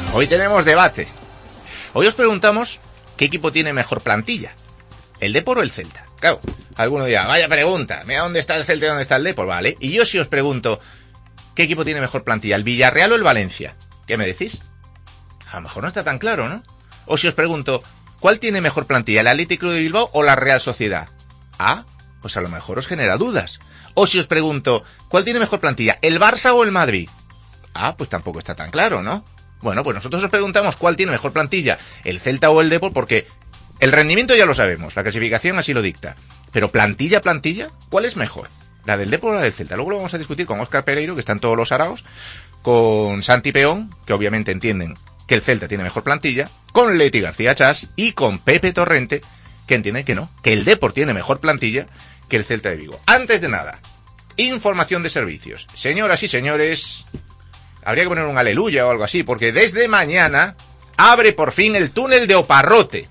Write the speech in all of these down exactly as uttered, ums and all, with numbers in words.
Hoy tenemos debate. Hoy os preguntamos qué equipo tiene mejor plantilla, el Depor o el Celta. Claro, alguno dirá, vaya pregunta, mira dónde está el Celta y dónde está el Depor, vale. Y yo si os pregunto, ¿qué equipo tiene mejor plantilla, el Villarreal o el Valencia? ¿Qué me decís? A lo mejor no está tan claro, ¿no? O si os pregunto, ¿cuál tiene mejor plantilla, el Athletic Club de Bilbao o la Real Sociedad? Ah, pues a lo mejor os genera dudas. O si os pregunto, ¿cuál tiene mejor plantilla, el Barça o el Madrid? Ah, pues tampoco está tan claro, ¿no? Bueno, pues nosotros os preguntamos cuál tiene mejor plantilla, el Celta o el Depor, porque el rendimiento ya lo sabemos, la clasificación así lo dicta. Pero plantilla, plantilla, ¿cuál es mejor? ¿La del Depor o la del Celta? Luego lo vamos a discutir con Óscar Pereiro, que están todos los araos, con Santi Peón, que obviamente entienden que el Celta tiene mejor plantilla, con Leti García Chas y con Pepe Torrente, que entienden que no, que el Depor tiene mejor plantilla que el Celta de Vigo. Antes de nada, información de servicios. Señoras y señores, habría que poner un aleluya o algo así, porque desde mañana abre por fin el túnel de Oparrote.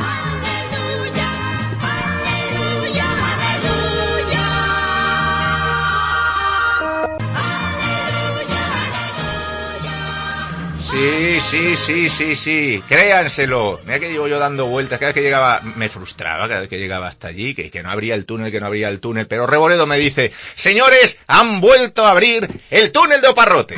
Sí, sí, sí, sí, sí, créanselo. Mira que llevo yo dando vueltas, cada vez que llegaba, me frustraba cada vez que llegaba hasta allí, que, que no abría el túnel, que no abría el túnel, pero Reboredo me dice, señores, han vuelto a abrir el túnel de Oparrote.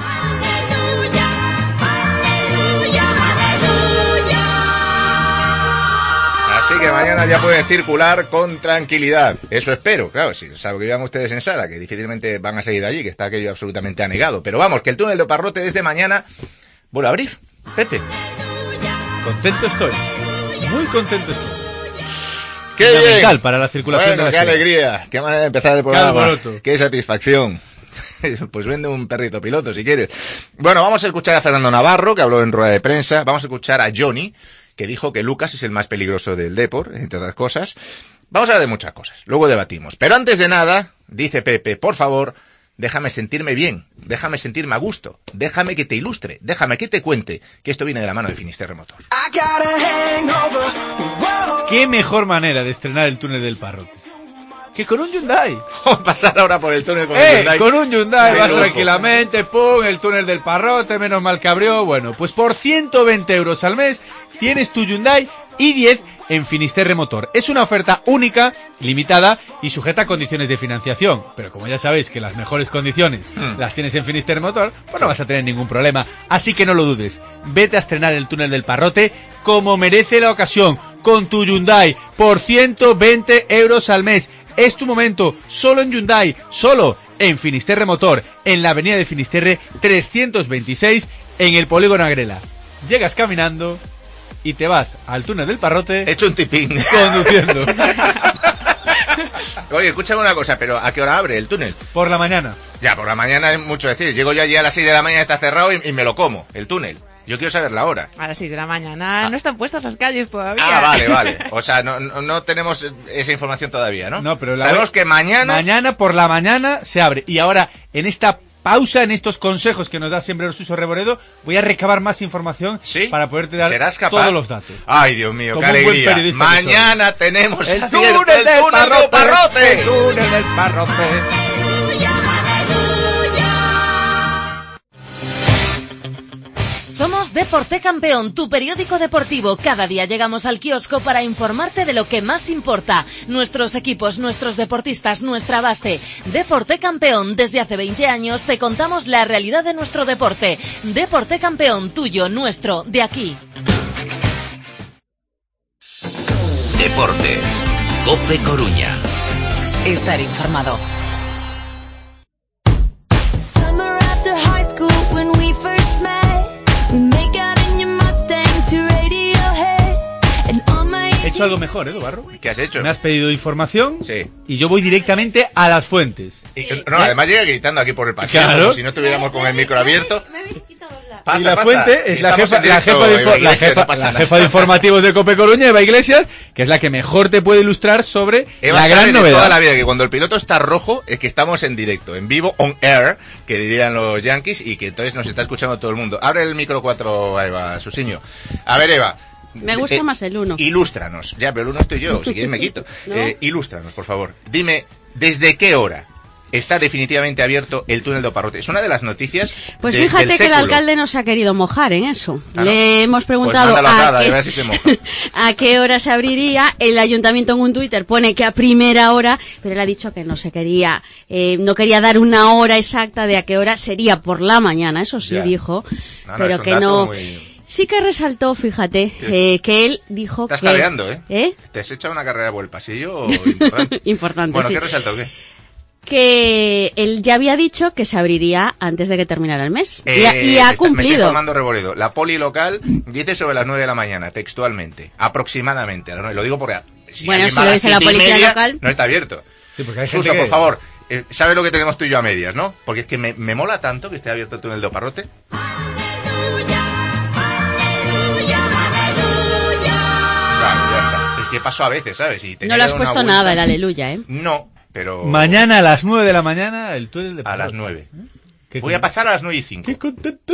Así que mañana ya pueden circular con tranquilidad. Eso espero, claro, si salvo que vivan ustedes en Sala, que difícilmente van a seguir de allí, que está aquello absolutamente anegado. Pero vamos, que el túnel de Oparrote desde mañana vuelve a abrir. Pepe. Contento estoy. Muy contento estoy. ¡Qué Fundamental bien! Para la circulación Bueno, de la qué ciudad. alegría. Qué manera de empezar el programa. Qué, qué satisfacción. Pues vende un perrito piloto si quieres. Bueno, vamos a escuchar a Fernando Navarro, que habló en rueda de prensa. Vamos a escuchar a Johnny, que dijo que Lucas es el más peligroso del Depor, entre otras cosas. Vamos a hablar de muchas cosas. Luego debatimos. Pero antes de nada, dice Pepe, por favor, déjame sentirme bien, déjame sentirme a gusto, déjame que te ilustre, déjame que te cuente que esto viene de la mano de Finisterre Motor. ¿Qué mejor manera de estrenar el túnel del Parrote que con un Hyundai? Pasar ahora por el túnel con eh, un Hyundai. Con un Hyundai vas lujo. tranquilamente, pum, el túnel del Parrote, menos mal que abrió. Bueno, pues por ciento veinte euros al mes tienes tu Hyundai i diez en Finisterre Motor. Es una oferta única, limitada y sujeta a condiciones de financiación. Pero como ya sabéis que las mejores condiciones mm. las tienes en Finisterre Motor, pues no vas a tener ningún problema. Así que no lo dudes. Vete a estrenar el túnel del Parrote como merece la ocasión, con tu Hyundai, por ciento veinte euros al mes. Es tu momento, solo en Hyundai, solo en Finisterre Motor, en la avenida de Finisterre trescientos veintiséis, en el polígono Agrela. Llegas caminando y te vas al túnel del Parrote. Hecho un tipín. Conduciendo. Oye, escúchame una cosa, pero ¿a qué hora abre el túnel? Por la mañana. Ya, por la mañana es mucho decir. Llego yo allí a las seis de la mañana, está cerrado y, y me lo como, el túnel. Yo quiero saber la hora. A las seis de la mañana. Ah. No están puestas las calles todavía. Ah, vale, vale. O sea, no, no, no tenemos esa información todavía, ¿no? No, pero la sabemos que mañana... Mañana por la mañana se abre. Y ahora, en esta pausa, en estos consejos que nos da siempre el Suso Reboredo, voy a recabar más información. ¿Sí? Para poderte dar todos los datos. Ay, Dios mío, como qué alegría. Mañana que tenemos el abierto túnel, el del, túnel parrote, del Parrote. El túnel del Parrote. Somos Deporte Campeón, tu periódico deportivo. Cada día llegamos al kiosco para informarte de lo que más importa. Nuestros equipos, nuestros deportistas, nuestra base. Deporte Campeón, desde hace veinte años te contamos la realidad de nuestro deporte. Deporte Campeón, tuyo, nuestro, de aquí. Deportes. COPE Coruña. Estar informado. Summer after high school when we first met. He hecho algo mejor, ¿eh, Barro? ¿Qué has hecho? Me has pedido información, sí, y yo voy directamente a las fuentes. Y, no, además llega gritando aquí por el pasillo, claro, como si no estuviéramos con el micro abierto. Pasa, y la pasa. fuente es la jefa, la, jefa de, Eva Iglesias, la, jefa, no la jefa de informativos de COPE Coruña, Eva Iglesias, que es la que mejor te puede ilustrar sobre Eva la gran novedad. Toda la vida que cuando el piloto está rojo es que estamos en directo, en vivo, on air, que dirían los yankees, y que entonces nos está escuchando todo el mundo. Abre el micro cuatro a Eva, Susiño. A ver, Eva. Me gusta eh, más el uno. Ilústranos. Ya, pero el uno estoy yo, si quieres me quito. ¿No? Eh, ilústranos, por favor. Dime, ¿desde qué hora está definitivamente abierto el túnel de Oparrote. Es una de las noticias Pues de, fíjate del que el século. alcalde no se ha querido mojar en eso. Ah, ¿no? Le hemos preguntado Pues mándalo a, atada, qué, a ver si se moja. a qué hora se abriría. El ayuntamiento en un Twitter pone que a primera hora, pero él ha dicho que no se quería, eh, no quería dar una hora exacta de a qué hora sería por la mañana, eso sí Ya. dijo, No, no, pero es un que dato no. muy- Sí que resaltó, fíjate, eh, que él dijo Estás que... tareando, ¿eh? ¿Eh? ¿Te has echado una carrera por el pasillo importante? Importante, Bueno, sí. ¿qué resaltó? ¿Qué? Que él ya había dicho que se abriría antes de que terminara el mes. Y ha- Eh, y, ha está- Me está cumplido. informando Reboredo. La poli local dice sobre las nueve de la mañana, textualmente. Aproximadamente. a las nueve. Lo digo porque... Si Bueno, alguien si va a lo las dice la siete y policía media, local. no está abierto. Sí, porque hay Suso, gente que- por favor, eh, ¿sabes lo que tenemos tú y yo a medias, no? Porque es que me, me mola tanto que esté abierto el túnel de Oparrote. Claro, ya está. Es que paso a veces, ¿sabes? Y tenía No le que has dar una puesto vuelta. nada el aleluya, ¿eh? No, pero... Mañana a las nueve de la mañana, el túnel de A las Parrote. nueve. Qué Voy a con- pasar a las nueve y cinco. Qué contento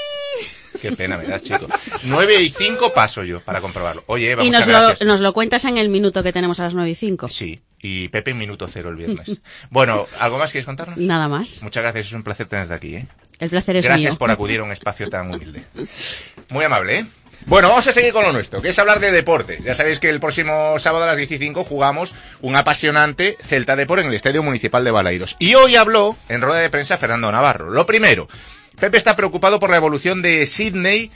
estoy. Qué pena me das, chico. nueve y cinco paso yo para comprobarlo. Oye, Eva, Y muchas nos lo, gracias. nos lo cuentas en el minuto que tenemos a las nueve y cinco. Sí, y Pepe en minuto cero el viernes. Bueno, ¿algo más quieres contarnos? Nada más. Muchas gracias, es un placer tenerte aquí, ¿eh? El placer es Gracias mío. por acudir a un espacio tan humilde. Muy amable, ¿eh? Bueno, vamos a seguir con lo nuestro, que es hablar de deportes. Ya sabéis que el próximo sábado a las diez y cinco jugamos un apasionante Celta Depor en el Estadio Municipal de Balaidos. Y hoy habló en rueda de prensa Fernando Navarro. Lo primero, Pepe está preocupado por la evolución de Sydney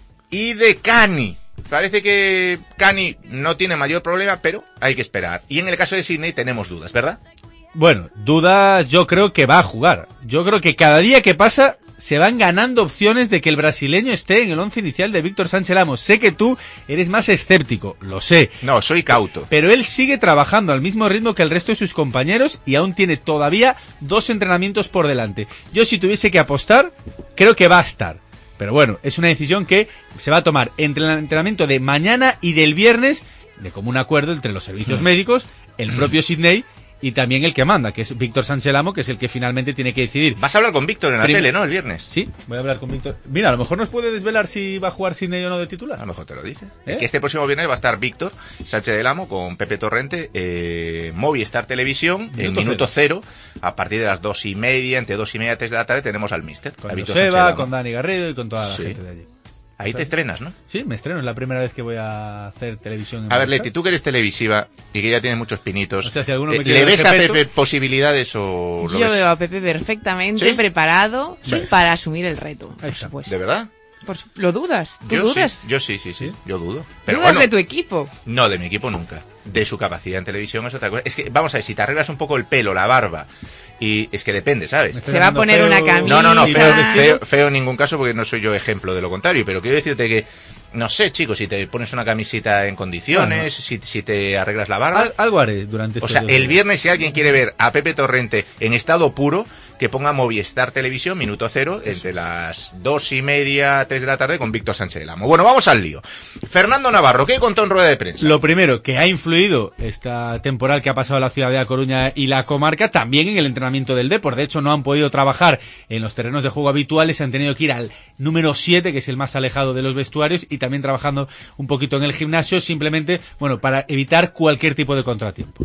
y de Cani. Parece que Cani no tiene mayor problema, pero hay que esperar. Y en el caso de Sydney tenemos dudas, ¿verdad? Bueno, dudas, yo creo que va a jugar. Yo creo que cada día que pasa se van ganando opciones de que el brasileño esté en el once inicial de Víctor Sánchez Lamos. Sé que tú eres más escéptico, lo sé. No, soy cauto. Pero él sigue trabajando al mismo ritmo que el resto de sus compañeros y aún tiene todavía dos entrenamientos por delante. Yo si tuviese que apostar, creo que va a estar. Pero bueno, es una decisión que se va a tomar entre el entrenamiento de mañana y del viernes, de común acuerdo entre los servicios médicos, el propio Sydney y también el que manda, que es Víctor Sánchez Lamo, que es el que finalmente tiene que decidir. Vas a hablar con Víctor en la Prim- tele, ¿no? El viernes. Sí, voy a hablar con Víctor. Mira, a lo mejor nos puede desvelar si va a jugar Sydney o no de titular. A lo mejor te lo dice. ¿Eh? Que este próximo viernes va a estar Víctor Sánchez del Amo con Pepe Torrente, eh, Movistar Televisión, en Minuto minuto cero. A partir de las dos y media, entre dos y media, tres de la tarde, tenemos al Mister. Con a Víctor Sánchez del Joseba, Amo. con Dani Garrido y con toda la Sí. gente de allí. Ahí te estrenas, ¿no? Sí, me estreno, es la primera vez que voy a hacer televisión. en A ver, Movistar. Leti, tú que eres televisiva y que ya tienes muchos pinitos, O sea, si alguno me eh, quiere ¿le dar ves a respeto- Pepe posibilidades o lo Yo ves? veo a Pepe perfectamente ¿Sí? preparado Sí. para asumir el reto. Ahí Por está. supuesto. ¿De verdad? Por su- ¿Lo dudas? ¿Tú Yo dudas? sí, yo sí, sí, sí, yo dudo. Pero ¿Dudas bueno, de tu equipo? no, de mi equipo nunca. De su capacidad en televisión es otra cosa. Es que, vamos a ver, si te arreglas un poco el pelo, la barba, y es que depende, ¿sabes? Me Se va a poner feo- una camisa. No, no, no, Camisa. feo, Camisa. feo, feo en ningún caso porque no soy yo ejemplo de lo contrario, pero quiero decirte que, no sé, chicos, si te pones una camisita en condiciones, Bueno. si, si te arreglas la barba... Al- algo haré durante O estos sea, dos el días. viernes si alguien quiere ver a Pepe Torrente en estado puro, que ponga Movistar Televisión, minuto cero, entre las dos y media, tres de la tarde, con Víctor Sánchez del Amo. Bueno, vamos al lío. Fernando Navarro, ¿qué contó en rueda de prensa? Lo primero, que ha influido esta temporal que ha pasado la ciudad de A Coruña y la comarca, también en el entrenamiento del Depor. De hecho, no han podido trabajar en los terrenos de juego habituales, se han tenido que ir al número siete, que es el más alejado de los vestuarios, y también trabajando un poquito en el gimnasio, simplemente, bueno, para evitar cualquier tipo de contratiempo.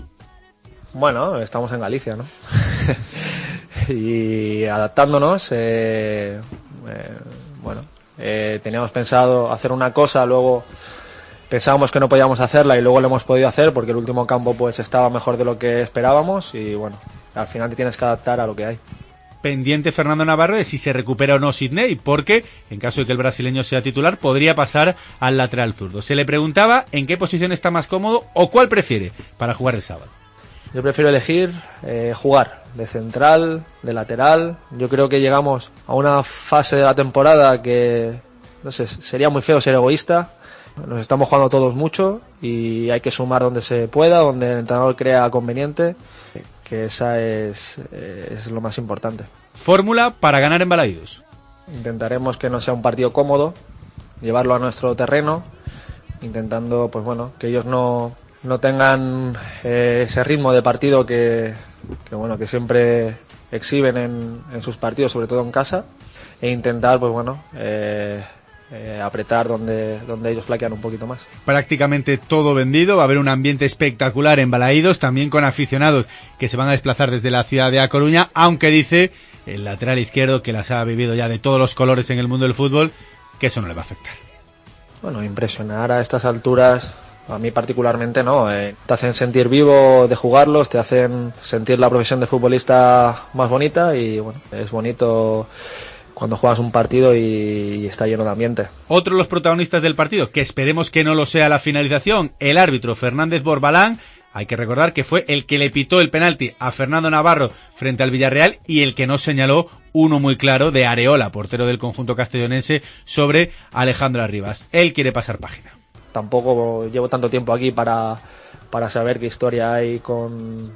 Bueno, estamos en Galicia, ¿no? Y adaptándonos, eh, eh, bueno, eh, teníamos pensado hacer una cosa, luego pensábamos que no podíamos hacerla y luego lo hemos podido hacer porque el último campo pues estaba mejor de lo que esperábamos y bueno, al final te tienes que adaptar a lo que hay. Pendiente Fernando Navarro de si se recupera o no Sydney, porque en caso de que el brasileño sea titular podría pasar al lateral zurdo. Se le preguntaba en qué posición está más cómodo o cuál prefiere para jugar el sábado. Yo prefiero elegir eh, jugar de central, de lateral. Yo creo que llegamos a una fase de la temporada que, no sé, sería muy feo ser egoísta. Nos estamos jugando todos mucho y hay que sumar donde se pueda, donde el entrenador crea conveniente, que esa es, eh, es lo más importante. Fórmula para ganar en Balaidos. Intentaremos que no sea un partido cómodo, llevarlo a nuestro terreno, intentando, pues bueno, que ellos no, no tengan eh, ese ritmo de partido que, que bueno, que siempre exhiben en, en sus partidos, sobre todo en casa, e intentar, pues bueno, eh, eh, apretar donde, donde ellos flaquean un poquito más. Prácticamente todo vendido, va a haber un ambiente espectacular en Balaídos, también con aficionados que se van a desplazar desde la ciudad de A Coruña, aunque dice el lateral izquierdo, que las ha vivido ya de todos los colores en el mundo del fútbol, que eso no le va a afectar. Bueno, impresionar a estas alturas, a mí particularmente no, eh, te hacen sentir vivo de jugarlos, te hacen sentir la profesión de futbolista más bonita y bueno, es bonito cuando juegas un partido y, y está lleno de ambiente. Otro de los protagonistas del partido, que esperemos que no lo sea a la finalización, el árbitro Fernández Borbalán. Hay que recordar que fue el que le pitó el penalti a Fernando Navarro frente al Villarreal y el que no señaló uno muy claro de Areola, portero del conjunto castellonense, sobre Alejandro Arribas. Él quiere pasar página. Tampoco llevo tanto tiempo aquí para, para saber qué historia hay con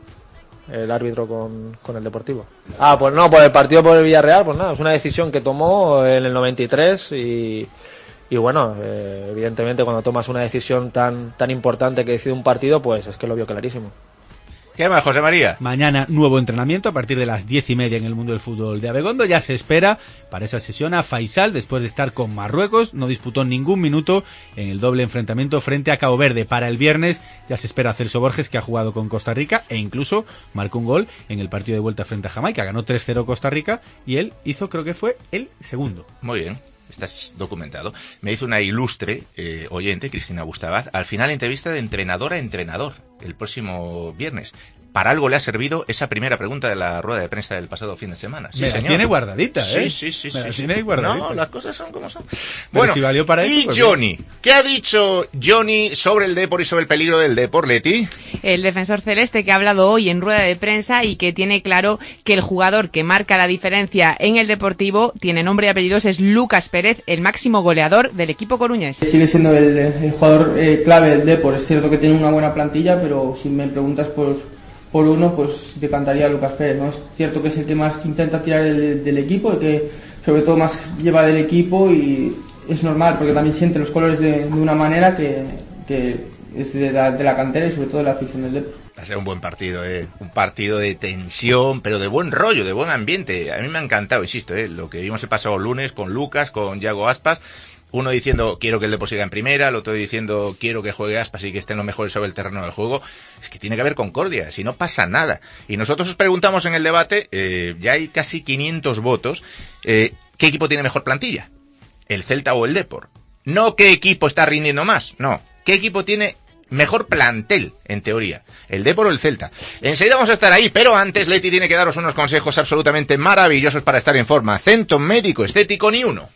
el árbitro con, con el Deportivo. Ah, pues no, por el partido por el Villarreal, pues nada, es una decisión que tomó en el noventa y tres y... Y bueno, eh, evidentemente cuando tomas una decisión tan tan importante que decide un partido, pues es que lo vio clarísimo. ¿Qué más, José María? Mañana nuevo entrenamiento a partir de las diez y media en el mundo del fútbol de Abegondo. Ya se espera para esa sesión a Faisal después de estar con Marruecos. No disputó ningún minuto en el doble enfrentamiento frente a Cabo Verde. Para el viernes ya se espera a Celso Borges, que ha jugado con Costa Rica e incluso marcó un gol en el partido de vuelta frente a Jamaica. Ganó tres cero Costa Rica y él hizo, creo que fue el segundo. Muy bien. Estás documentado. Me hizo una ilustre eh, oyente, Cristina Gustavaz, al final entrevista de entrenador a entrenador el próximo viernes. Para algo le ha servido esa primera pregunta de la rueda de prensa del pasado fin de semana. Sí, Me la señor. tiene guardadita, ¿eh? Sí, sí, sí. Me la sí, tiene sí. guardadita. No, las cosas son como son. Pero Bueno, si valió para y eso, pues Johnny. ¿Qué ha dicho Johnny sobre el Depor y sobre el peligro del Depor, Leti? El defensor celeste que ha hablado hoy en rueda de prensa y que tiene claro que el jugador que marca la diferencia en el Deportivo, tiene nombre y apellidos, es Lucas Pérez, el máximo goleador del equipo coruñés. Sigue siendo el, el jugador eh, clave del Depor. Es cierto que tiene una buena plantilla, pero si me preguntas por, por uno, pues decantaría a Lucas Pérez, ¿no? Es cierto que es el que más intenta tirar el, del equipo, el que sobre todo más lleva del equipo, y es normal porque también siente los colores de, de una manera que, que es de la, de la cantera y sobre todo de la afición del Depor. Va a ser un buen partido, eh. Un partido de tensión, pero de buen rollo, de buen ambiente. A mí me ha encantado, insisto, eh, lo que vimos el pasado lunes con Lucas, con Yago Aspas. Uno diciendo quiero que el Depor siga en primera, el otro diciendo quiero que juegue Aspas y que estén los mejores sobre el terreno del juego. Es que tiene que haber concordia, si no pasa nada. Y nosotros os preguntamos en el debate, eh, ya hay casi quinientos votos, eh, ¿qué equipo tiene mejor plantilla? ¿El Celta o el Depor? No qué equipo está rindiendo más, no. ¿Qué equipo tiene mejor plantel, en teoría? ¿El Depor o el Celta? Enseguida vamos a estar ahí, pero antes Leti tiene que daros unos consejos absolutamente maravillosos para estar en forma. Centro Médico Estético Ni Uno.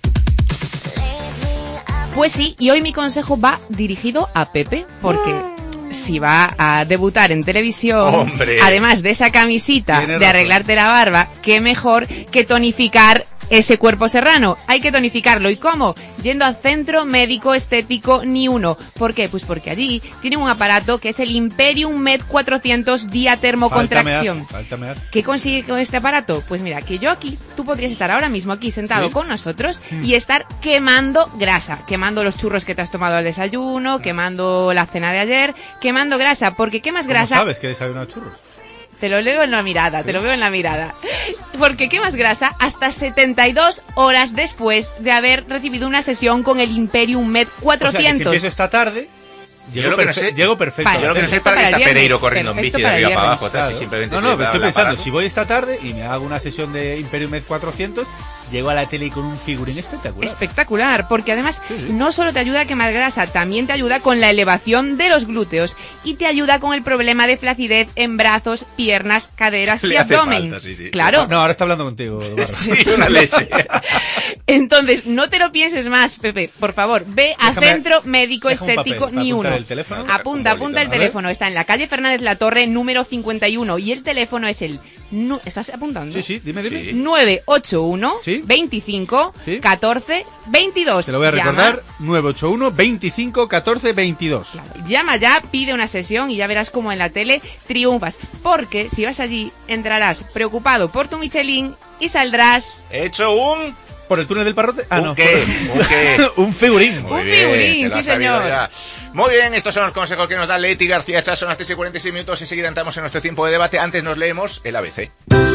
Pues sí, y hoy mi consejo va dirigido a Pepe, porque si va a debutar en televisión, ¡hombre! Además de esa camisita Tiene de razón. arreglarte la barba, qué mejor que tonificar ese cuerpo serrano. Hay que tonificarlo. ¿Y cómo? Yendo al Centro Médico Estético Ni Uno. ¿Por qué? Pues porque allí tienen un aparato que es el Imperium Med cuatrocientos Día Termocontracción. Falta me hace. ¿Qué consigue con este aparato? Pues mira, que yo aquí, tú podrías estar ahora mismo aquí sentado ¿Sí? con nosotros y estar quemando grasa, quemando los churros que te has tomado al desayuno, quemando la cena de ayer, quemando grasa, porque quemas ¿Cómo grasa. sabes que he desayunado churros? Te lo leo en la mirada, te lo veo en la mirada. Porque quemas grasa hasta setenta y dos horas después de haber recibido una sesión con el Imperium Med O sea, que si cuatrocientos. empiezo esta tarde, Yo llego, lo que no perfe- sé- llego perfecto. Vale. Yo lo que no sé es para Para qué el está viernes, Pereiro corriendo en perfecto bici de para el arriba para viernes, abajo, tal, si Claro. simplemente No, se no, le pero da estoy el pensando, aparato. si voy esta tarde y me hago una sesión de Imperium Med cuatrocientos, llego a la tele con un figurín espectacular. Espectacular, porque además Sí, sí. no solo te ayuda a quemar grasa, también te ayuda con la elevación de los glúteos y te ayuda con el problema de flacidez en brazos, piernas, caderas Le y hace abdomen. falta, sí, sí. Claro. No, ahora está hablando contigo, Barra. Sí, una leche. Entonces, no te lo pienses más, Pepe. Por favor, ve a Déjame- Centro Médico deja un Estético papel para Ni apuntar Uno. el teléfono. Apunta, Un apunta el bolito. teléfono. Está en la calle Fernández La Torre, número cincuenta y uno. Y el teléfono es el... nu- ¿Estás apuntando? Sí, sí, dime, dime. Sí. nueve ocho uno, Sí. veinticinco, Sí. catorce, veintidós. Te lo voy a Llama. recordar, nueve ocho uno, veinticinco, catorce, veintidós. Llama ya, pide una sesión y ya verás cómo en la tele triunfas. Porque si vas allí, entrarás preocupado por tu Michelin y saldrás... He hecho un... ¿Por el túnel del Parrote? Ah, ¿Un no. qué? por- ¿Un qué? un figurín. Muy Un bien, figurín, te lo sí, has sabido señor. ya. Muy bien, estos son los consejos que nos da Leti García Chá. Son las tres y cuarenta y seis minutos. Enseguida entramos en nuestro tiempo de debate. Antes nos leemos el A B C.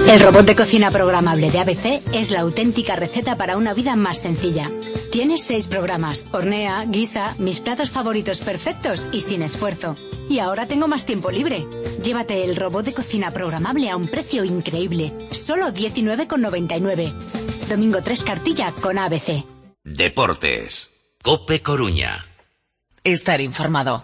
El robot de cocina programable de A B C es la auténtica receta para una vida más sencilla. Tienes seis programas: hornea, guisa, mis platos favoritos perfectos y sin esfuerzo. Y ahora tengo más tiempo libre. Llévate el robot de cocina programable a un precio increíble. Solo diecinueve con noventa y nueve. Domingo tres Cartilla con A B C. Deportes. COPE Coruña. Estar informado.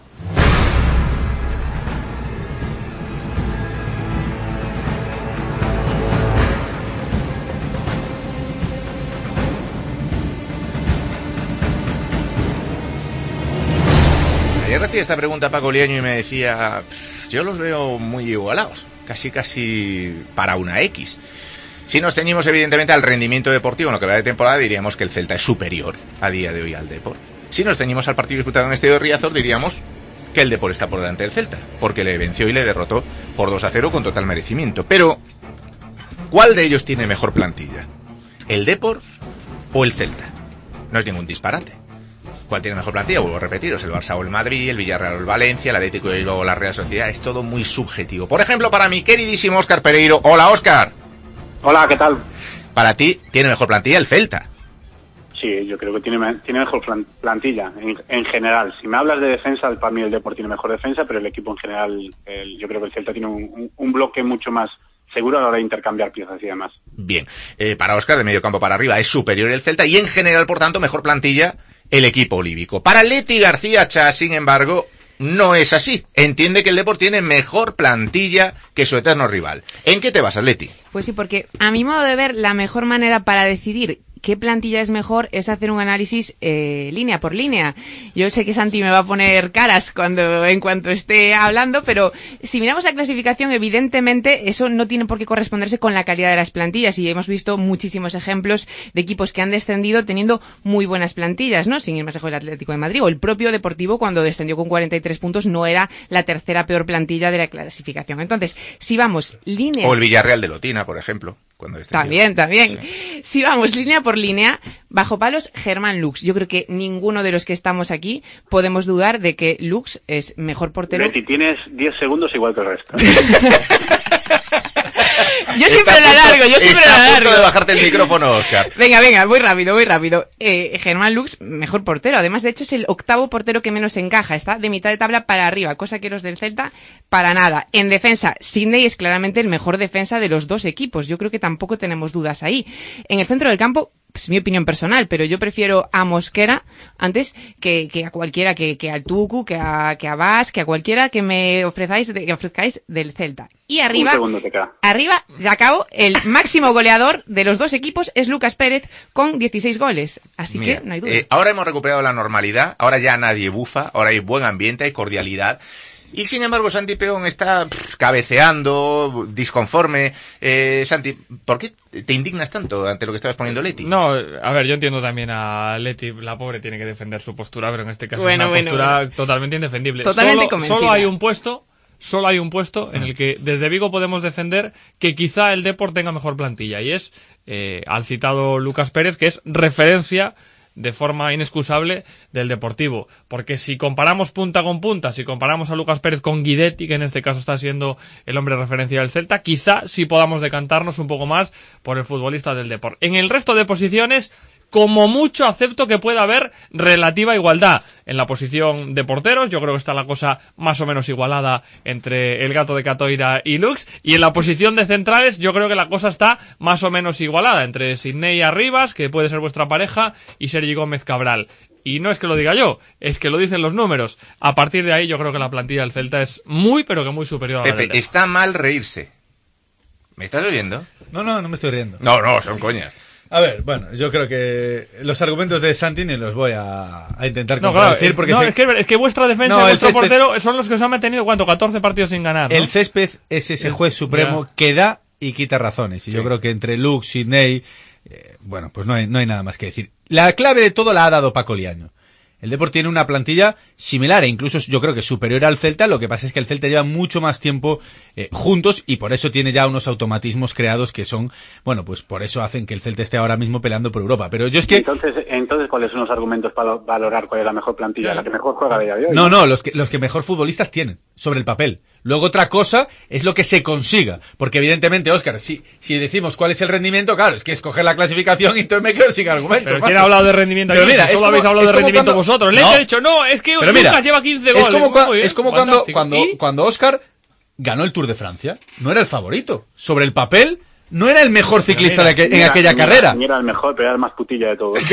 Ayer recibí esta pregunta a Paco Liaño y me decía, yo los veo muy igualados, casi casi para una X. Si nos ceñimos evidentemente al rendimiento deportivo en lo que va de temporada, diríamos que el Celta es superior a día de hoy al Depor. Si nos ceñimos al partido disputado en el Estadio de Riazor, diríamos que el Depor está por delante del Celta, porque le venció y le derrotó por dos a cero con total merecimiento. Pero, ¿cuál de ellos tiene mejor plantilla? ¿El Depor o el Celta? No es ningún disparate. ¿Cuál tiene mejor plantilla? Vuelvo a repetiros, el Barça o el Madrid, el Villarreal o el Valencia, el Atlético de Bilbao o la Real Sociedad. Es todo muy subjetivo. Por ejemplo, para mi queridísimo Óscar Pereiro. Hola, Óscar. Hola, ¿qué tal? Para ti, ¿tiene mejor plantilla el Celta? Sí, yo creo que tiene, tiene mejor plantilla, en, en general. Si me hablas de defensa, para mí el Depor tiene mejor defensa, pero el equipo en general, el, yo creo que el Celta tiene un, un, un bloque mucho más seguro a la hora de intercambiar piezas y demás. Bien, eh, para Óscar, de medio campo para arriba, es superior el Celta y en general, por tanto, mejor plantilla el equipo olívico. Para Leti García Cha, sin embargo, no es así. Entiende que el Depor tiene mejor plantilla que su eterno rival. ¿En qué te basas, Leti? Pues sí, porque a mi modo de ver, la mejor manera para decidir qué plantilla es mejor es hacer un análisis eh, línea por línea. Yo sé que Santi me va a poner caras cuando en cuanto esté hablando, pero si miramos la clasificación, evidentemente eso no tiene por qué corresponderse con la calidad de las plantillas, y hemos visto muchísimos ejemplos de equipos que han descendido teniendo muy buenas plantillas, ¿no? Sin ir más lejos, el Atlético de Madrid o el propio Deportivo, cuando descendió con cuarenta y tres puntos, no era la tercera peor plantilla de la clasificación. Entonces, si vamos línea... O el Villarreal de Lotina, por ejemplo. Cuando también, también. Sí. Si vamos línea por línea, bajo palos, Germán Lux. Yo creo que ninguno de los que estamos aquí podemos dudar de que Lux es mejor portero. Leti, tienes diez segundos igual que el resto. Yo siempre la largo, yo siempre la largo. Está a punto de bajarte el micrófono, Óscar. Venga, venga, muy rápido, muy rápido. Eh, Germán Lux, mejor portero. Además, de hecho, es el octavo portero que menos encaja. Está de mitad de tabla para arriba, cosa que los del Celta, para nada. En defensa, Sidney es claramente el mejor defensa de los dos equipos. Yo creo que tampoco tenemos dudas ahí. En el centro del campo, pues mi opinión personal, pero yo prefiero a Mosquera antes que, que a cualquiera, que, que al Tucu, que a, que a Bas, que a cualquiera que me ofrezcáis, de, que ofrezcáis del Celta. Y arriba, Un segundo te queda. arriba, ya acabo, el máximo goleador de los dos equipos es Lucas Pérez con dieciséis goles. Así Mira, que no hay duda. Eh, ahora hemos recuperado la normalidad, ahora ya nadie bufa, ahora hay buen ambiente, hay cordialidad. Y sin embargo, Santi Peón está pff, cabeceando, disconforme. Eh, Santi, ¿por qué te indignas tanto ante lo que estabas poniendo Leti? No, a ver, yo entiendo también a Leti, la pobre tiene que defender su postura, pero en este caso bueno, es una bueno, postura bueno. totalmente indefendible. Totalmente solo, solo hay un puesto, solo hay un puesto en el que desde Vigo podemos defender que quizá el Depor tenga mejor plantilla, y es eh, al citado Lucas Pérez, que es referencia de forma inexcusable del Deportivo, porque si comparamos punta con punta, si comparamos a Lucas Pérez con Guidetti, que en este caso está siendo el hombre de referencia del Celta, quizá sí podamos decantarnos un poco más por el futbolista del Depor. En el resto de posiciones, como mucho acepto que pueda haber relativa igualdad. En la posición de porteros, yo creo que está la cosa más o menos igualada entre el Gato de Catoira y Lux, y en la posición de centrales yo creo que la cosa está más o menos igualada entre Sidney Arribas, que puede ser vuestra pareja, y Sergi Gómez Cabral. Y no es que lo diga yo, es que lo dicen los números. A partir de ahí yo creo que la plantilla del Celta es muy, pero que muy superior a la Pepe, del está mal reírse. ¿Me estás oyendo? No, no, no me estoy riendo. No, no, son coñas. A ver, bueno, yo creo que los argumentos de Santi ni los voy a, a intentar no, claro, contradecir es, porque no, sé... es, que, es que vuestra defensa no, y vuestro césped... portero son los que os han mantenido, ¿cuánto? catorce partidos sin ganar, ¿no? El césped es ese juez supremo ya. que da y quita razones. Y sí. yo creo que entre Lux, Sidney, eh, bueno, pues no hay, no hay nada más que decir. La clave de todo la ha dado Paco Liaño. el Depor tiene una plantilla similar e incluso yo creo que superior al Celta. Lo que pasa es que el Celta lleva mucho más tiempo eh, juntos y por eso tiene ya unos automatismos creados que son, bueno, pues por eso hacen que el Celta esté ahora mismo peleando por Europa. Pero yo es que... Entonces, entonces ¿cuáles son los argumentos para valorar cuál es la mejor plantilla? La que mejor juega de día de hoy. No, no, los que, los que mejor futbolistas tienen sobre el papel. Luego otra cosa es lo que se consiga. Porque evidentemente, Óscar, si, si decimos cuál es el rendimiento, claro, es que escoger la clasificación y entonces me quedo sin argumentos. Pero ¿quién ha hablado de rendimiento aquí? Pero mira, solo como, habéis hablado de rendimiento cuando, vosotros. Le no, he dicho, no, es que Lucas mira, lleva quince goles. Es como, cua, bien, es como cuando, cuando, cuando Óscar ganó el Tour de Francia. No era el favorito. Sobre el papel... No era el mejor ciclista mira, de aqu- en mira, aquella mira, carrera. Ni era el mejor, pero era el más putilla de todos.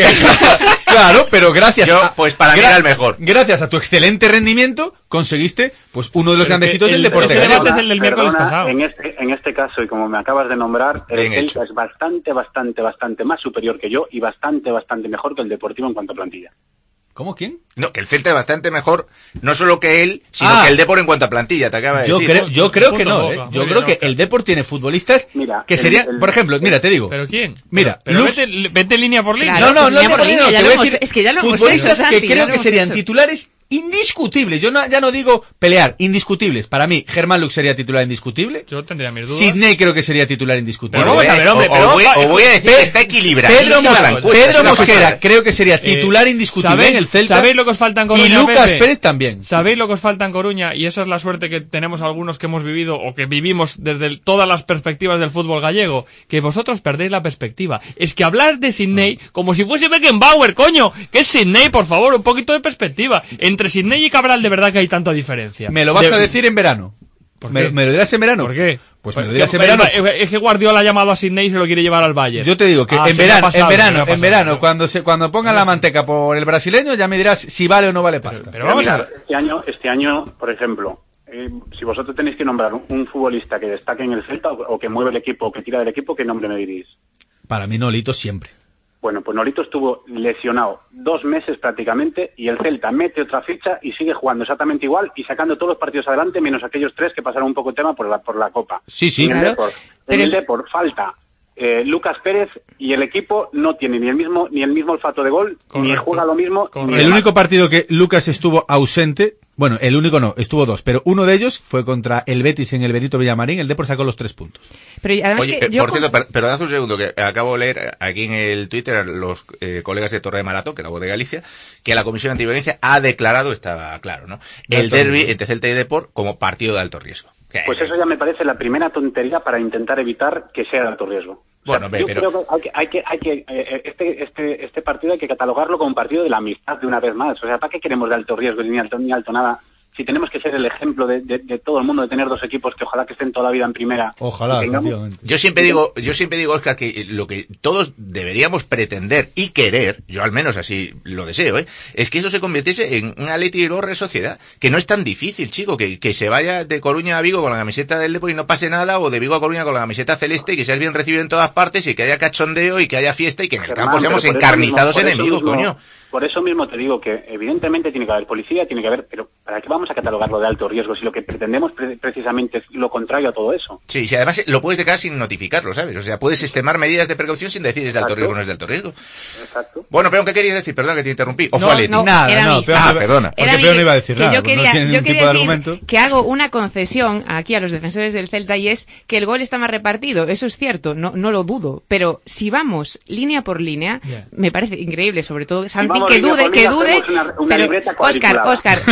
Claro, pero gracias Yo, a, pues para mí era el mejor. Gracias a tu excelente rendimiento conseguiste pues uno de los pero grandes hitos el, del deporte ese gallego. debate es el del miércoles Perdona, pasado. En este, en este caso, y como me acabas de nombrar, el Bien Celta hecho. es bastante, bastante, bastante más superior que yo y bastante, bastante mejor que el Deportivo en cuanto a plantilla. ¿Cómo? ¿Quién? No, que el Celta es bastante mejor, no solo que él, sino Ah. que el Depor en cuanto a plantilla, te acaba de Yo decir. creo, yo creo que no, Punto ¿eh? boca. Yo Muy creo bien, que Óscar. el Depor tiene futbolistas Mira, que el- serían, el- por ejemplo, mira, te digo. ¿Pero quién? Mira, pero, pero Lux- vete, vete línea por línea. Claro, no, no, pues no, línea no, por no, línea, no, ya te lo voy a hemos- decir es que ya lo hemos futbolistas hecho, que Santi, ya creo lo que hemos serían hecho. titulares indiscutibles. Yo no, ya no digo pelear, indiscutibles. Para mí, Germán Lux sería titular indiscutible. Yo tendría mis dudas. Sidney creo que sería titular indiscutible. Pero vamos a ver, hombre, o, pero o voy, vamos a- o voy a decir Pe- que está equilibradísima Pedro, Mos- la encuesta, Pedro es una Mosquera pasada. creo que sería titular Eh, indiscutible ¿sabéis- en el Celta. ¿Sabéis lo que os falta en Coruña, Y Lucas Pepe? Pérez también. ¿Sabéis lo que os falta en Coruña? Y esa es la suerte que tenemos algunos que hemos vivido o que vivimos desde el- todas las perspectivas del fútbol gallego. Que vosotros perdéis la perspectiva. Es que hablas de Sidney como si fuese Beckenbauer, coño. ¿Qué es Sidney, por favor? Un poquito de perspectiva. Entre Sidney y Cabral de verdad que hay tanta diferencia. Me lo vas De- a decir en verano. ¿Por ¿Me, qué? me lo dirás en verano? ¿Por qué? Pues me lo Que- dirás en el- verano. el- Es que Guardiola ha llamado a Sidney y se lo quiere llevar al Valle. Yo te digo que Ah, en se me ha verano, pasado, en se me ha verano, pasado, en verano, pero- cuando se, cuando pongan la manteca por el brasileño, ya me dirás si vale o no vale pasta. Pero vamos a Mirad, este año, este año, por ejemplo, eh, si vosotros tenéis que nombrar un, un futbolista que destaque en el Celta o, o que mueve el equipo o que tira del equipo, ¿qué nombre me diréis? Para mí Nolito siempre. Bueno, pues Nolito estuvo lesionado dos meses prácticamente y el Celta mete otra ficha y sigue jugando exactamente igual y sacando todos los partidos adelante menos aquellos tres que pasaron un poco de tema por la, por la Copa. Sí, sí. En el Claro. Depor, en Pero el es- Depor falta eh, Lucas Pérez y el equipo no tiene ni el mismo ni el mismo olfato de gol, ni Correcto. juega lo mismo. Correcto. ni El demás. único partido que Lucas estuvo ausente, bueno, el único no, estuvo dos, pero uno de ellos fue contra el Betis en el Benito Villamarín, el Depor sacó los tres puntos. Pero además Oye, que eh, yo por como- cierto, per- perdonad un segundo, que acabo de leer aquí en el Twitter a los eh, colegas de Torre de Maratón, que es la voz de Galicia, que la Comisión Antiviolencia ha declarado, estaba claro, ¿no? De El alto derbi riesgo. entre Celta y Depor como partido de alto riesgo. Que- Pues eso ya me parece la primera tontería para intentar evitar que sea de alto riesgo. Bueno, O sea, ve, yo pero- creo que hay que, hay que, hay que eh, este, este, este partido hay que catalogarlo como un partido de la amistad de una vez más. O sea, ¿para qué queremos de alto riesgo ni alto ni alto nada? Si tenemos que ser el ejemplo de, de, de todo el mundo, de tener dos equipos que ojalá que estén toda la vida en primera. Ojalá, y tengamos- efectivamente. Yo siempre digo, yo siempre digo, Óscar, que lo que todos deberíamos pretender y querer, yo al menos así lo deseo, ¿eh? Es que eso se convirtiese en una Athletic Bilbao Real Sociedad, que no es tan difícil, chico, que, que se vaya de Coruña a Vigo con la camiseta del Depor y no pase nada, o de Vigo a Coruña con la camiseta celeste y que seas bien recibido en todas partes y que haya cachondeo y que haya fiesta y que en el Germán, campo seamos pero por eso encarnizados mismo- por eso enemigos, mismo- coño. Por eso mismo te digo que evidentemente tiene que haber policía, tiene que haber, pero ¿para qué vamos a catalogarlo de alto riesgo si lo que pretendemos pre- precisamente es lo contrario a todo eso? Sí, sí, además lo puedes dejar sin notificarlo, ¿sabes? O sea, puedes estimar medidas de precaución sin decir es de alto Exacto. riesgo o no es de alto riesgo. Exacto. Bueno, Peón, ¿qué querías decir? Perdón que te interrumpí. O No, fue Athletic. no, Nada, era no, mis- Peón Ah, no iba- perdona. Porque Era Peón mi- no iba a decir que nada, yo pues no quería, tiene yo ningún quería tipo de decir argumento. que hago una concesión aquí a los defensores del Celta y es que el gol está más repartido. Eso es cierto, no, no lo dudo. Pero si vamos línea por línea, Yeah. me parece increíble, sobre todo Santi, vamos que línea dude, por que línea, dude. hacemos una- una pero libreta Óscar, cuadriculada. Óscar.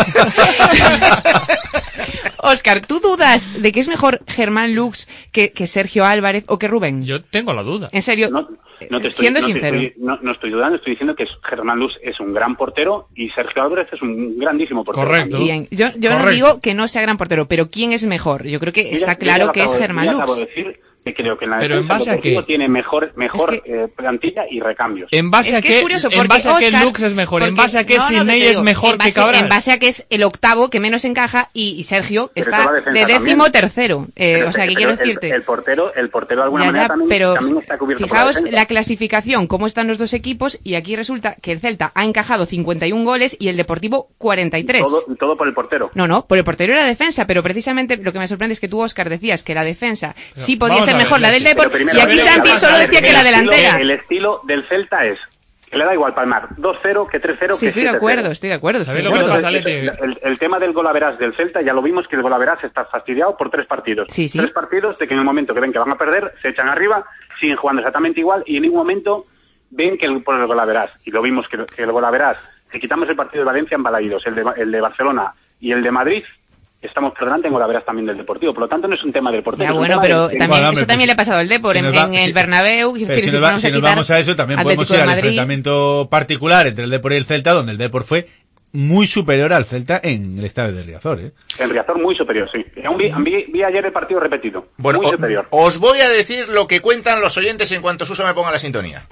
Óscar, ¿tú dudas de que es mejor Germán Lux que, que Sergio Álvarez o que Rubén? Yo tengo la duda. En serio, No, no te estoy, siendo no te sincero. estoy- no, no estoy dudando, estoy diciendo que es- Germán Luz es un gran portero y Sergio Álvarez es un grandísimo portero. Correcto. también. Bien, yo, yo no Correcto. digo que no sea gran portero, pero ¿quién es mejor? Yo creo que Yo ya- está yo claro ya que es acabo de- Germán ya Lux. acabo de decir que creo que en la Pero en defensa base a Deportivo qué? tiene mejor, mejor Es que- eh, plantilla y recambios. En base Es a que que, es curioso, en porque base a que Óscar- Lux es mejor, en porque- base a que no, no, Sidney te es digo, mejor en base, que Cabral. En base a que es el octavo que menos encaja y, y Sergio Pero está eso va defensa de décimo también. tercero. Eh, Pero- o sea, que pero quiero el- decirte... El, portero, el portero de alguna Ya, manera ya, también, pero también está cubierto por fijaos la la, defensa. clasificación, cómo están los dos equipos, y aquí resulta que el Celta ha encajado cincuenta y un goles y el Deportivo cuarenta y tres. Todo, todo por el portero. No, no, por el portero y la defensa, pero precisamente lo que me sorprende es que tú, Óscar, decías que la defensa sí podía vamos ser a ver, mejor la Leche. del Depor, Pero primero, y aquí primero, Santi vamos solo a ver, decía que el la estilo- delantera. El estilo del Celta es que le da igual palmar dos cero que tres cero Sí, que estoy de siete cero. acuerdo, estoy de acuerdo. Estoy de ¿Sabéis lo que acuerdo. pasa, Leti? El, el tema del golaveras del Celta, ya lo vimos que el golaveras está fastidiado por tres partidos. Sí, sí. Tres partidos de que en el momento que ven que van a perder, se echan arriba, siguen jugando exactamente igual y en ningún momento ven que el, por el golaveras. Y lo vimos que, que el golaveras, si quitamos el partido de Valencia en Balaídos, el de, el de Barcelona y el de Madrid, estamos por delante en golaveras también del Deportivo. Por lo tanto, no es un tema del Deportivo. Ya, es un bueno, tema pero del- también, Bueno, eso hombre, también pues, le ha pasado al Depor, si en, nos va- en el si- Bernabéu. Pero si nos, va- si nos vamos a eso, también podemos ir al enfrentamiento particular entre el Depor y el Celta, donde el Depor fue muy superior al Celta en el estadio de Riazor, ¿eh? En Riazor muy superior, sí. Y aún vi, vi, vi ayer el partido repetido. Bueno, muy o- superior. os voy a decir lo que cuentan los oyentes en cuanto Suso me ponga la sintonía.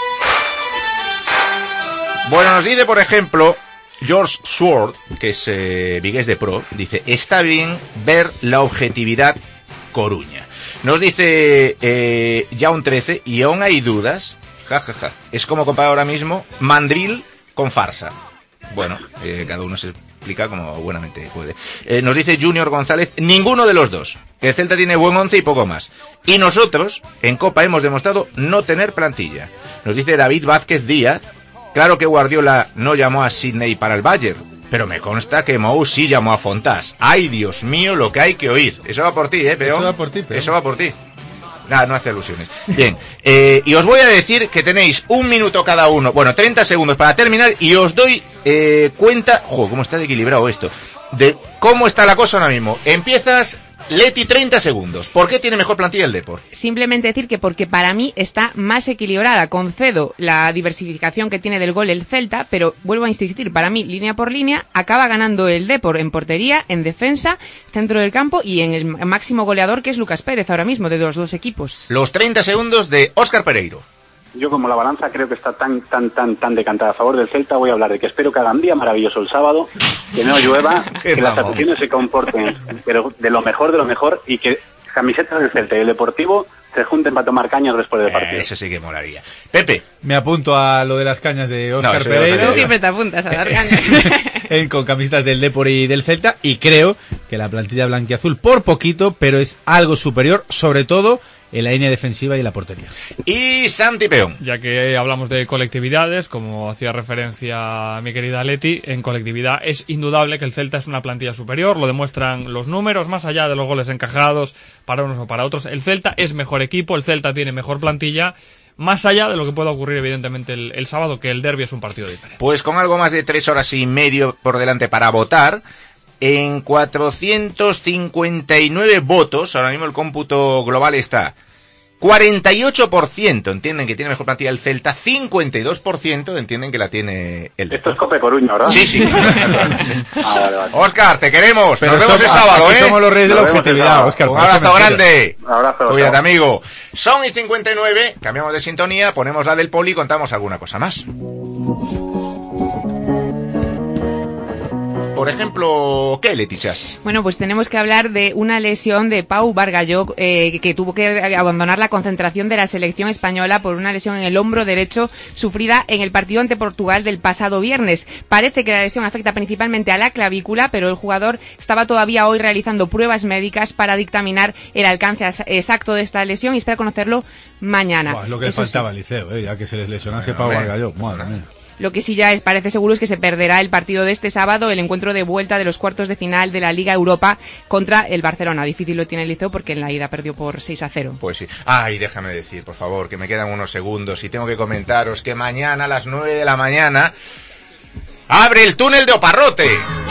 Bueno, nos dice, por ejemplo, George Sword, que es eh, vigués de Pro, dice, está bien ver la objetividad Coruña. Nos dice eh, ya un trece, y aún hay dudas, ja, ja, ja. Es como comparar ahora mismo Mandril con farsa. Bueno, eh, cada uno se explica como buenamente puede. Eh, nos dice Junior González, ninguno de los dos. Que el Celta tiene buen once y poco más. Y nosotros, en Copa, hemos demostrado no tener plantilla. Nos dice David Vázquez Díaz, claro que Guardiola no llamó a Sidney para el Bayern, pero me consta que Mou sí llamó a Fontás. Ay, Dios mío, lo que hay que oír. Eso va por ti, ¿eh, Peón? Eso va por ti, Peón. Eso va por ti. Nada, no hace alusiones. Bien, eh, y os voy a decir que tenéis un minuto cada uno, bueno, treinta segundos para terminar, y os doy eh, cuenta, jo, cómo está de equilibrado esto, de cómo está la cosa ahora mismo. Empiezas, Leti, treinta segundos. ¿Por qué tiene mejor plantilla el Depor? Simplemente decir que porque para mí está más equilibrada. Concedo la diversificación que tiene del gol el Celta, pero vuelvo a insistir, para mí, línea por línea, acaba ganando el Depor en portería, en defensa, centro del campo y en el máximo goleador, que es Lucas Pérez ahora mismo, de los dos equipos. Los treinta segundos de Óscar Pereiro. Yo, como la balanza creo que está tan, tan, tan, tan decantada a favor del Celta, voy a hablar de que espero que hagan día maravilloso el sábado, que no llueva, que las aficiones se comporten, pero de lo mejor, de lo mejor, y que camisetas del Celta y el Deportivo se junten para tomar cañas después del partido. Eh, eso sí que molaría. Pepe. Me apunto a lo de las cañas de Óscar No, eso ya lo Pereiro. sabía. Tú siempre te apuntas a dar ganas. en, con camisetas del Depor y del Celta, y creo que la plantilla blanquiazul por poquito, pero es algo superior, sobre todo en la línea defensiva y en la portería. Y Santi Peón. Ya que hablamos de colectividades, como hacía referencia mi querida Leti, en colectividad es indudable que el Celta es una plantilla superior, lo demuestran los números, más allá de los goles encajados para unos o para otros. El Celta es mejor equipo, el Celta tiene mejor plantilla, más allá de lo que pueda ocurrir evidentemente el, el sábado, que el derbi es un partido diferente. Pues con algo más de tres horas y medio por delante para votar, en cuatrocientos cincuenta y nueve votos, ahora mismo el cómputo global está cuarenta y ocho por ciento entienden que tiene mejor plantilla el Celta, cincuenta y dos por ciento entienden que la tiene el Esto es Cope Coruña, ¿verdad? Sí, sí. Ah, vale, vale. Óscar, te queremos. Pero Nos vemos el somos- sábado, aquí ¿eh? somos los reyes de la Nos vemos el objetividad, sábado. Óscar. Un parece abrazo mentira. grande. Un abrazo, Cuídate, chao. amigo. Son y cincuenta y nueve, cambiamos de sintonía, ponemos la del poli y contamos alguna cosa más. Por ejemplo, ¿qué, Letichas? Bueno, pues tenemos que hablar de una lesión de Pau Bargalló, eh, que tuvo que abandonar la concentración de la selección española por una lesión en el hombro derecho sufrida en el partido ante Portugal del pasado viernes. Parece que la lesión afecta principalmente a la clavícula, pero el jugador estaba todavía hoy realizando pruebas médicas para dictaminar el alcance as- exacto de esta lesión y espera conocerlo mañana. Buah, es lo que le Eso sí. faltaba al Liceo, eh, ya que se les lesionase Bueno, Pau hombre. Bargalló. Madre mía. Lo que sí ya es, parece seguro es que se perderá el partido de este sábado, el encuentro de vuelta de los cuartos de final de la Liga Europa contra el Barcelona. Difícil lo tiene el Liceo porque en la ida perdió por seis a cero. Pues sí. Ay, déjame decir, por favor, que me quedan unos segundos y tengo que comentaros que mañana a las nueve de la mañana abre el túnel de Oparrote.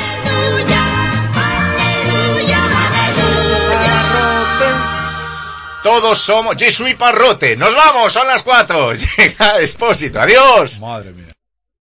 Todos somos... Yo soy Parrote. Nos vamos, son las cuatro. Llega Expósito. Adiós. Madre mía.